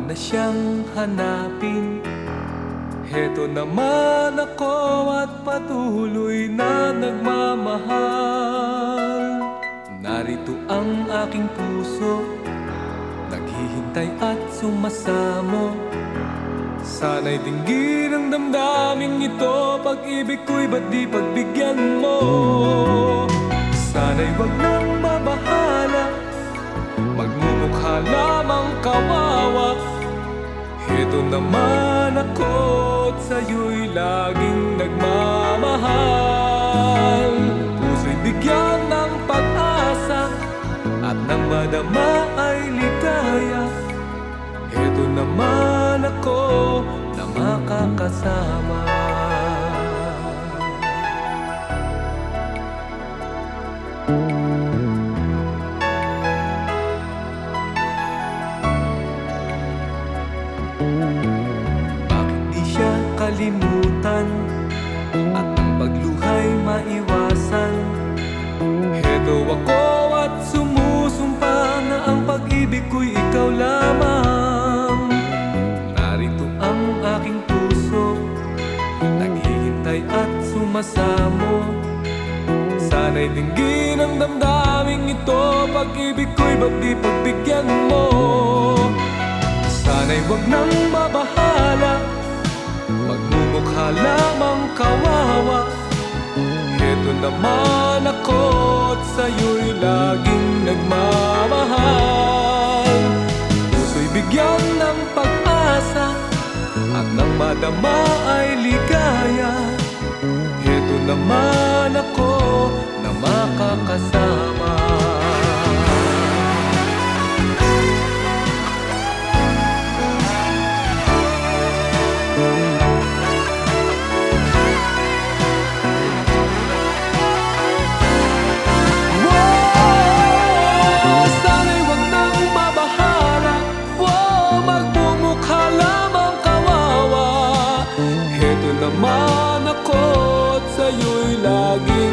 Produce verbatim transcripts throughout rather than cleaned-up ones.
na siyang hanapin. Heto naman ako at patuloy na nagmamahal. Narito ang aking puso, naghihintay at sumasamo. Sana'y dinggin ang damdaming ito, pag-ibig ko'y ba't di pagbigyan mo? Sana'y wag nang mabahala, magmumukha lamang kawawa. Heto naman ako't sa'yo'y laging nagmamahal. Puso'y bigyan ng pag-asa at nang madama ay ligaya. Heto naman ako na makakasama. Bakit di siya kalimutan at ang pagluhay maiwasan? Heto ako at sumusumpa na ang pag-ibig ko'y ikaw lamang. Narito ang aking puso, naghihintay at sumasamo. Sana'y dinggin ang damdaming ito, pag-ibig ko'y ba't di pagbigyan mo? Sana'y wag nang mabahala, magmumukha lamang kawawa. Heto naman ako't sa'yo'y laging nagmamahal. Puso'y bigyan ng pag-asa at nang madama ay ligaya. Heto naman ako na makakasama. Naman ako't sa'yo'y laging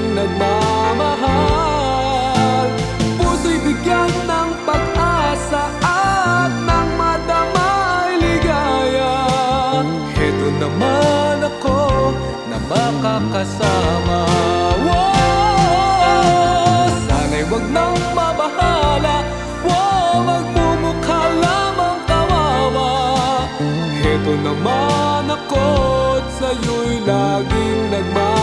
nagmamahal. Puso'y bigyan ng pag-asa at nang madama ay ligaya. Heto naman ako na makakasama. Wow! Sana'y wag nang mabahala, wow, magmumukha lamang kawawa. Heto naman ako sa'yo'y laging nagmamahal.